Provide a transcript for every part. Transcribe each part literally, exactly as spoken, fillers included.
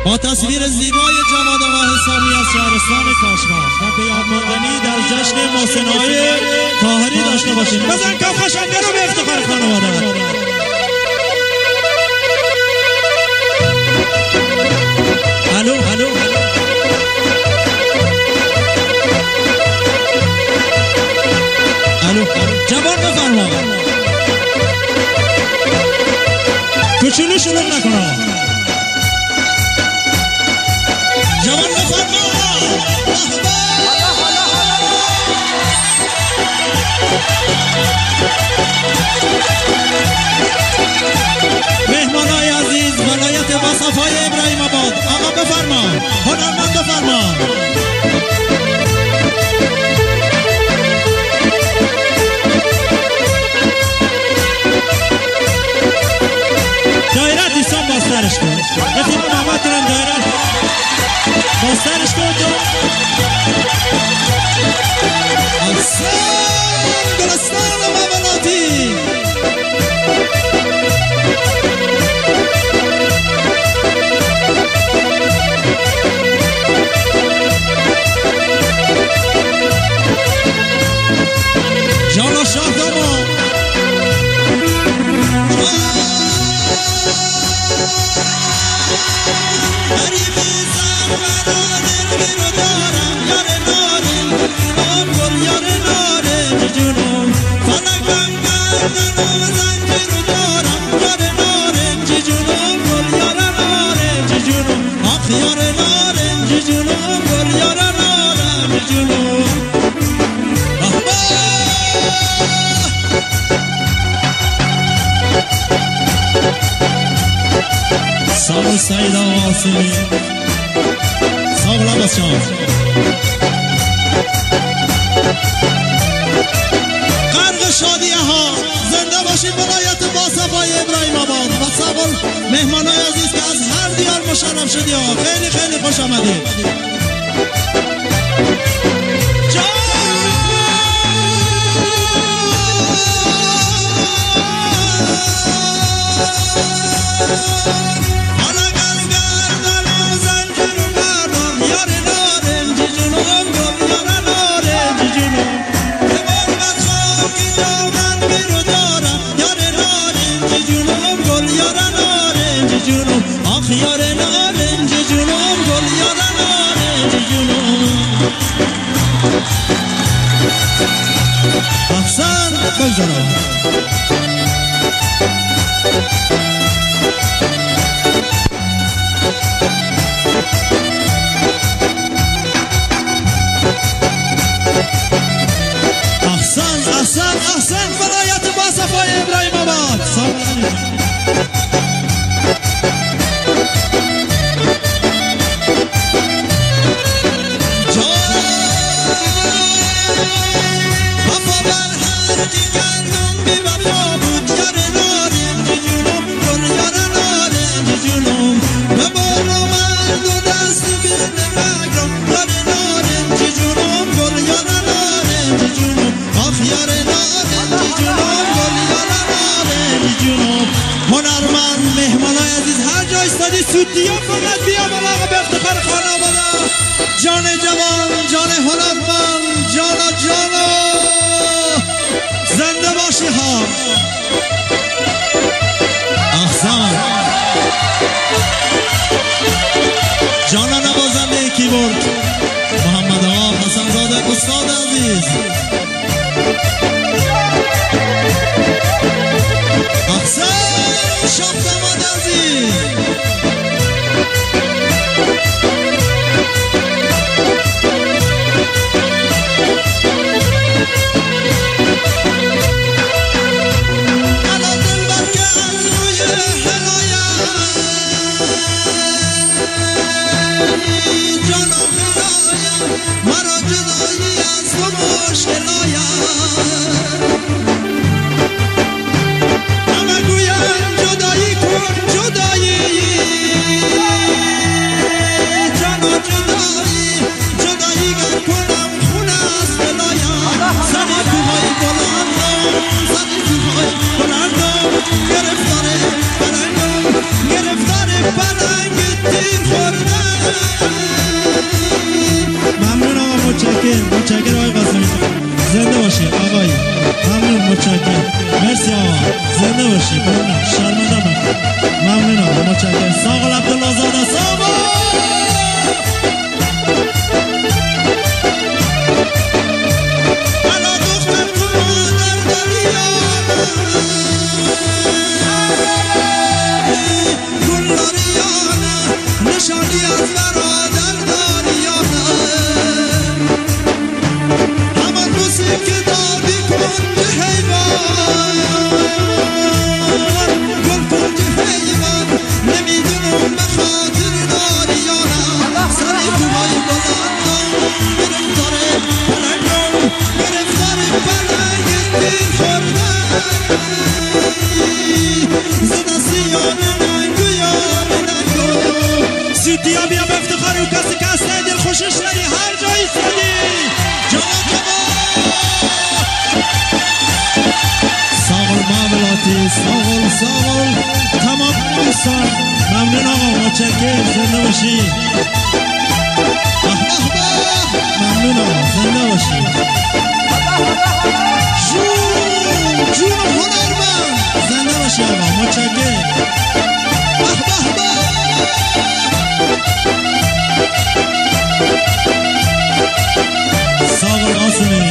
با تصویر زیبای جواد و حسابی از شهرستان کاشان و پیام ماندنی در جشن محسن‌های طاهری داشته باشید. بزن کف خشنده رو به افتخار خانواده. الو الو الو جوان بفرما کوچولو شروع نکنه. جوان بفرما مهمانای عزیز ولایت باصفای ابراهیم آباد آقا بفرما هنرمند بفرما. دایره دیستان باسترش کن رفیق محمد ترم دایره باسترش کن تو اکسان گلستان مولاتی جانا شاه داما غریبی زنبرانه بیرو دارم یاره ناره آم گل یاره ناره جونم فلکم گردنم زنجیر رو دارم یاره ناره جونم گل یاره ناره جونم آخ یاره ناره جونم گل یاره ناره جونم سال سعید آسمی ساغلا بسیار غرق شادیه ها زنده باشید ولایت باصفای ابراهیم آباد و ساغل مهمانای عزیز که از هر دیار مشرف شدی ها خیلی خیلی خوش آمدید. یاره نارنج جونم گل یاره نارنج جونم احسن بگذارم احسن احسن احسن ولایت باصفای ابراهیم آباد هنرمند مهمانای عزیز هر جا استادی سودیا کنند بیا بالا به افتخار خانواده. جان جوان جان هنرمند جانا جانا زنده باشی ها احسان جانا نوازنده کیبورد محمد آقا حسن زاده استاد عزیز احسان شاه داماد عزیز سوتیا بیا به افتخار و کسی که هسته دل خوشش داری هر جایی سادی جوان جوان ساغل معاملاتی ساغل ساغل تمام دوستان ممنون آقا متشکرم زنده باشی ممنون آقا زنده باشی جون جون هنرمند زنده باشی آقا متشکرم ساغل قاسمی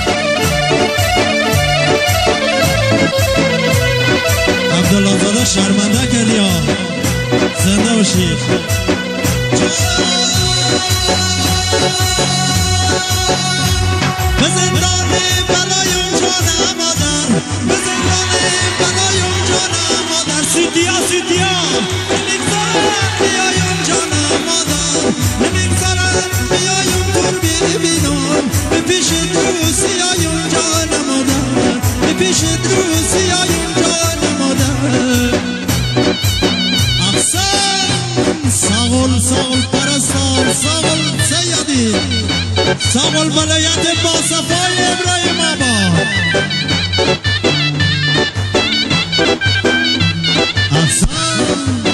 عبدالله زاده شرمنده کردی ها زنده باشید به زندان بلایم جانم مادر به زندان بلایم جانم مادر سیدیا سیدیا نمیگذارم بیایم جانم مادر نمیگذارم بیایم دور ببینم به پیش دوستیایم جانم مادر به پیش دوستیایم جانم مادر احسن ساغل ساغل پرستار ساغل سیادی ساغل ولایت با صفای ابراهیم آباد احسن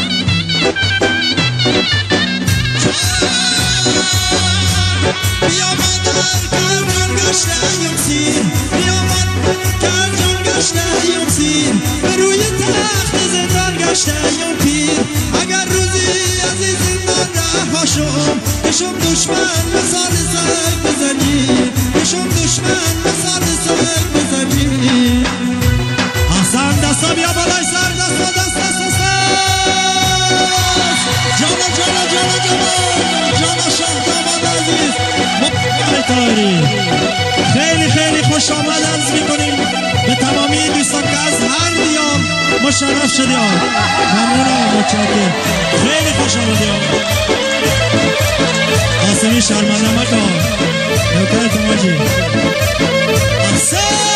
بیا مادر کرجان گشته یم سیر بیا مادر کرجان گشته یم سیر به روی تخت زندان گشته یم پیر اگر روزی از این زندان رها شم بشم دشمن به سر سگ بزنی بشم دشمن به سر سگ بزنی احسن دستا بیا بالای سر دستا دست دست دست جانا جانا جانا جانا جانا شاه داماد عزیز تاری خیلی خیلی خوش آمد عرض میکنیم به تمامی دوستان که از هر دیار مشرف شدیم ممنونم متشکرم خیلی خوش آمدیم قاسمی شرمنده مکن نوکرتون ماجی احسن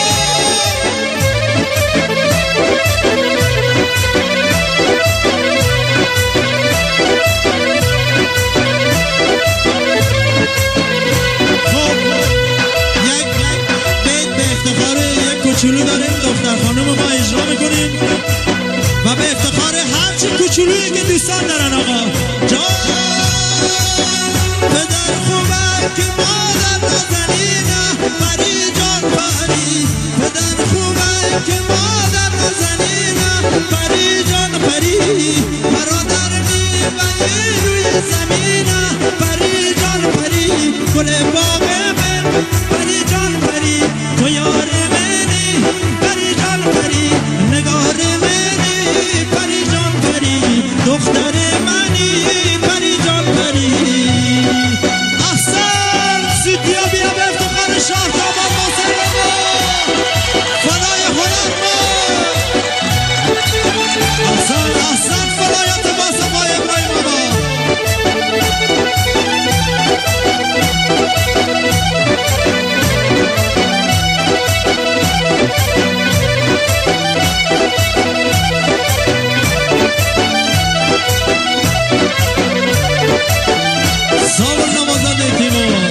کوچولو داریم دختر خانم ما اجرا میکنیم و به افتخار هرچی کوچولویی که دوستان دارن آقا جان پدر خوبه که مادر نزنینه پری جان پری پدر خوبه که مادر نزنینه پری جان پری برادر میبنی روی زمینه پری جان پری گل باغ من پری جان پری تو یار منی پری جان پری نگار منی پری جان پری دختر منی پری جان پری احسن سیدیا بیا به افتخار شاه داماد محسن فدای هنرمند احسن احسن فدایت با صفای ابراهیم آباد ساول نوازنده تیمور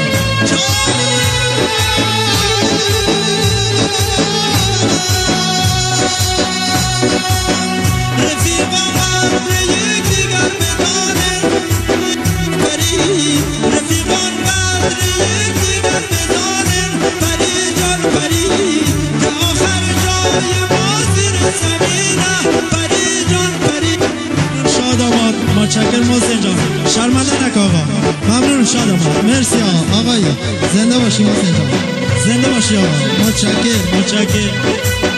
رفیقان قدر یک دیگر بدانه پری رفیقان قدر یک دیگر بدانه پری جان پری که آخر جای ما زیر زمینه پری جان پری شاد آماد متشکرم محسن جان شرمنده نک آقا ممنون شاد آماد مرسی آقا آقایی زنده باشی محسن جان زنده باشی آقا متشکرم متشکرم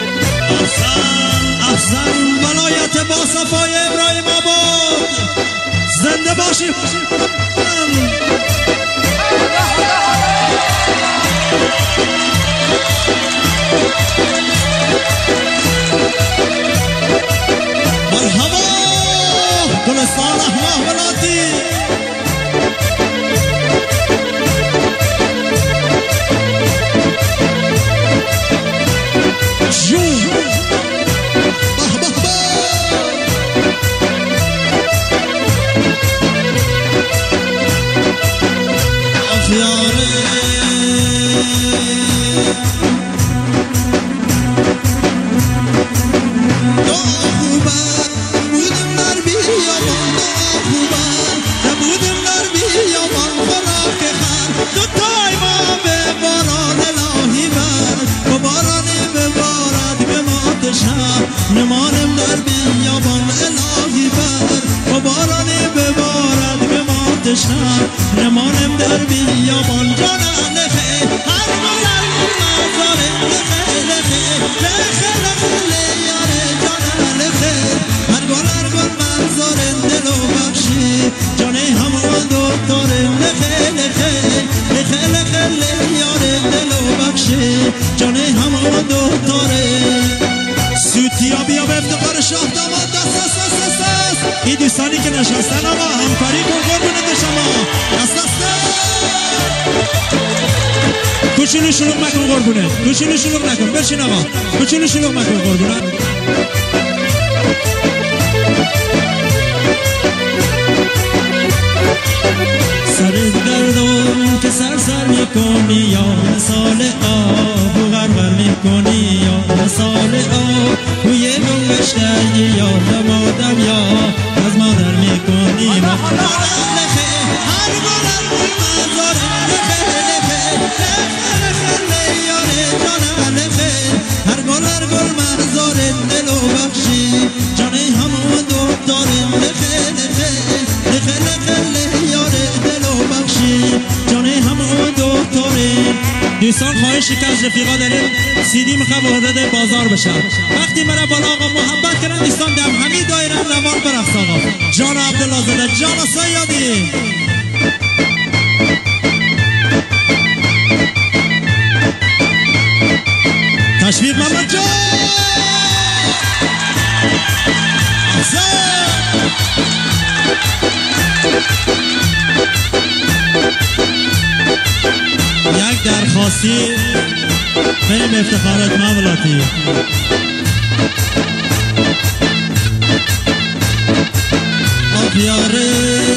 احسن احسن ولایت با صفای ابراهیم آباد زنده باشی مرحبا گلستان احمد ولاتی جون به به به نمانم در بیابان الهی بر و بارانی ببارد به ما تشنه نمانم در بیابان جان لخه هر گلر مزاره لخه لخه لخه لخه یاره جان لخه هر گلر گل مزاره دلو بخشی جان همون دکتر لخه لخه لخه لخه یاره دلو بخشی جان همون دکتر سوتیا بیا به افتخار شاه داماد دست دست دست دست دست این دوستانی که نشستن آقا همکاری کن قربونت شما دست دست دست کوچولو شلوغ مکن قربونت کوچولو شلوغ نکن برشین آقا کوچولو شلوغ مکن قربونت سر گردون که سر سر میکنی یا مثال آب و غرغر میکنی یا مثال آب توی گوشتگی یا دمادم یا از مادر میکنی لخه هر گلر گل مزاره لخه لخه لخه لخه یاره جانه لخه هر گلر گل مزاره دلو بخشی جانه همون دکتارم لخه لخه لخه لخه یاره دلو بخشی جانه همون دکتارم دوستان خواهشی که از رفیقا داریم سیدی میخواه وارد بازار بشه وقتی مرا بالا آقا محبت کردن دوستان دم همی دایرم روان برخص آقا جان عبدالله زده جان سیادی تشویق محمد جان یک درخواستی بریم افتخارات مولاتی آبیاره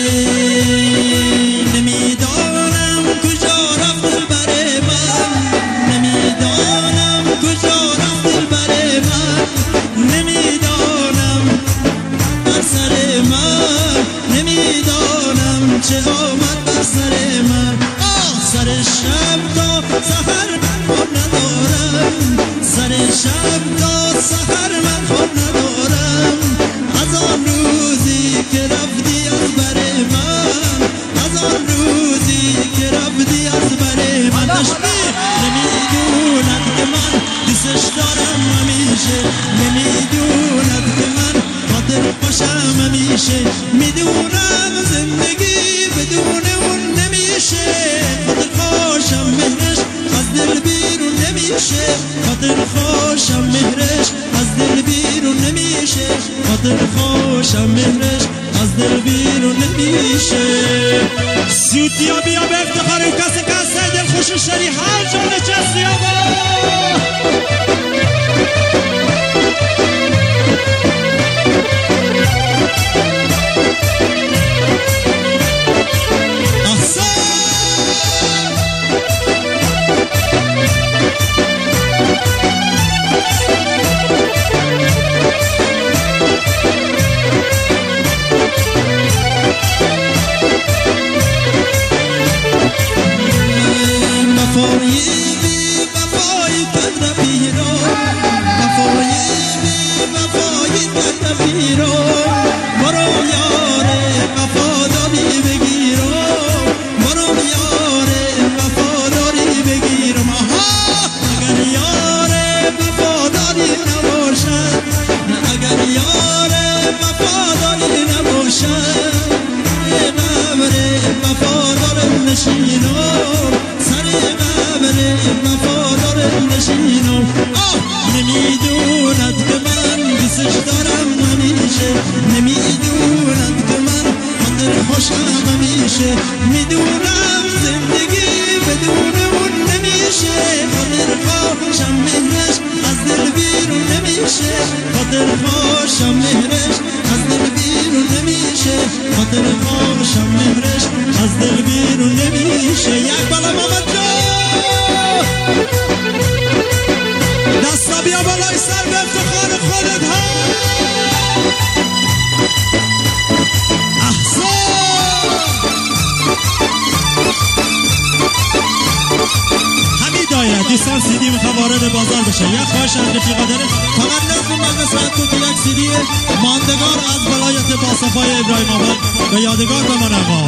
نمیدانم کجا رفت دلبر من نمیدانم کجا رفت دلبر من نمیدانم بر سر من نمیدانم چه آمد بر سر من سر شب تا سحر خواب ندارم سر شب تا سحر من خواب ندارم از آن روزی که رفتی از بر من از آن روزی که رفتی از بر من تشبیه نمیدوند که من دوستش دارم همیشه نمیدوند که من خاطر خوشم همیشه میدونم زندگی بدون اون نمیشه خاطر خوشم مهرش از دل بیرون نمیشه خاطر خوشم مهرش از دل بیرون نمیشه خاطر خوشم مهرش از دل بیرون نمیشه سوتیا بیا به افتخار و کسی کسی دل خوش شری هر جا نشستی آقا نمیدوند که من دوستش دارم همیشه نمیدوند که من خاطر خوشم همیشه میدونم زندگی بدون اون نمیشه خاطر خوشم مهرش از دل بیرون نمیشه خاطر خوشم مهرش از دل بیرون نمیشه خاطر خوشم مهرش از دل بیرون نمیشه یک بالا محمد جان دوستان سیدی میخواه وارد بازار بشه. یک خواهش از رفیقا داره، فقط نصف مجلس باید تو که یک سیدی ماندگار از ولایت باصفای ابراهیم آباد به یادگار بمانه. آقا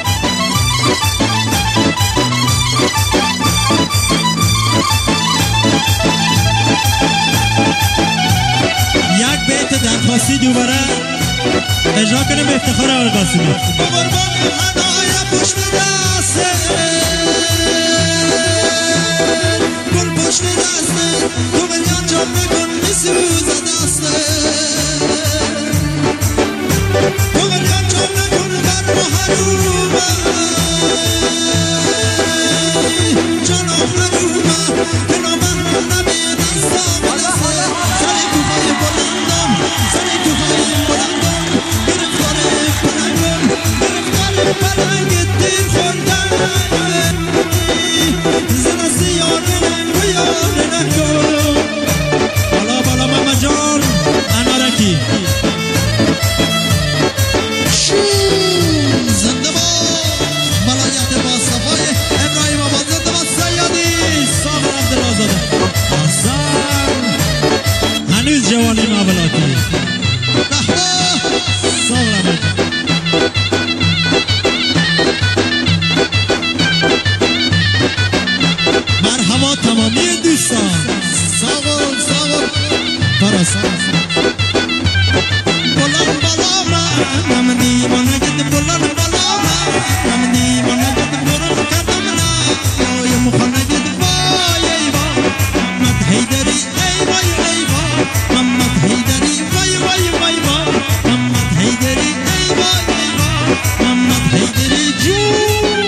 یک بیت درخواستی دوباره اجرا کنیم به افتخار آقای قاسمی. قربان هدای پشت دسته گل پشت دسته تو بلیان جان نکن میسوزه دسته تو بلیان جان نکن بر محرومه جانا محرومه که نامحرمه به دستا و دسته سر کوفای بلندم سر کوفای بلندم گرفتار پلنگم گرفتار پلنگ دیر خوردن زن سیار رنگ و یار نکن. بالا بالا ماما جان انارکی زنده با ولایت باصفای ابراهیم آباد، زنده با سیادی ساغر عبدالله حسن هنوز جوانی معاملاتی ساغر عبدالله. مرحبا تمامی دوستان، ساغر ساغر پرستان بلند بالا من نمدی منگد بلند بالا من نمدی منگد برون کردم نه یا مخنگد وای ای وای محمد حیدری ای وای ای وای محمد حیدری وای وای وای وای محمد حیدری ای وای ای وای محمد حیدری جون.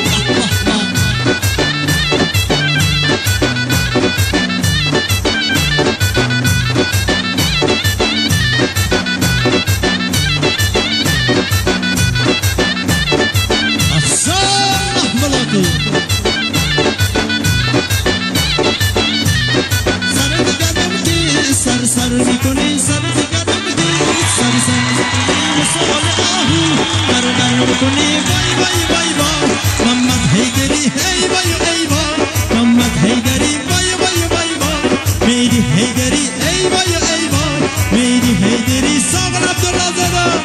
سر سر میکنی سر دیگرم دی سر سر میکنی سوال آهو در در میکنی وای وای وای وای محمد حیدری ای وای ای وای محمد حیدری وای وای وای وای میری حیدری ای وای ای وای میری حیدری ساغر عبدالله زاده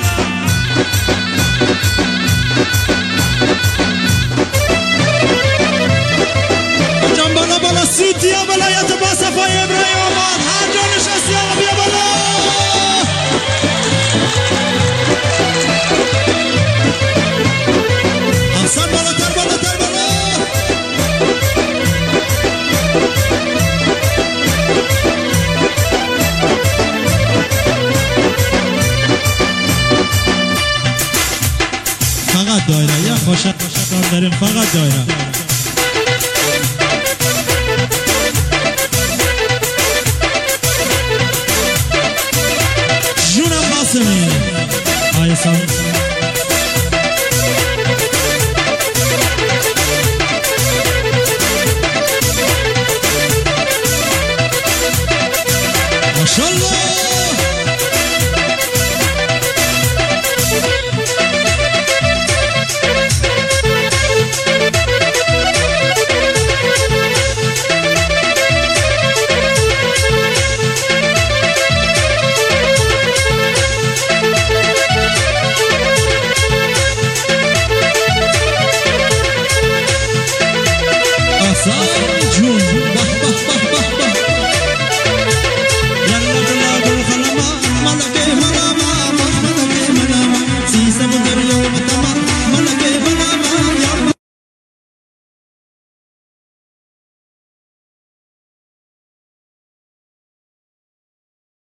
جان بالا بالا سوتیا ولایت باصفای ابراهیم آباد هر جا نشستی آقا بیا بالا. احسن بالاتر بالاتر بالا. فقط دایره یا خوشت خوشت داریم فقط دایره. آیا سامی ماشالله جون به به به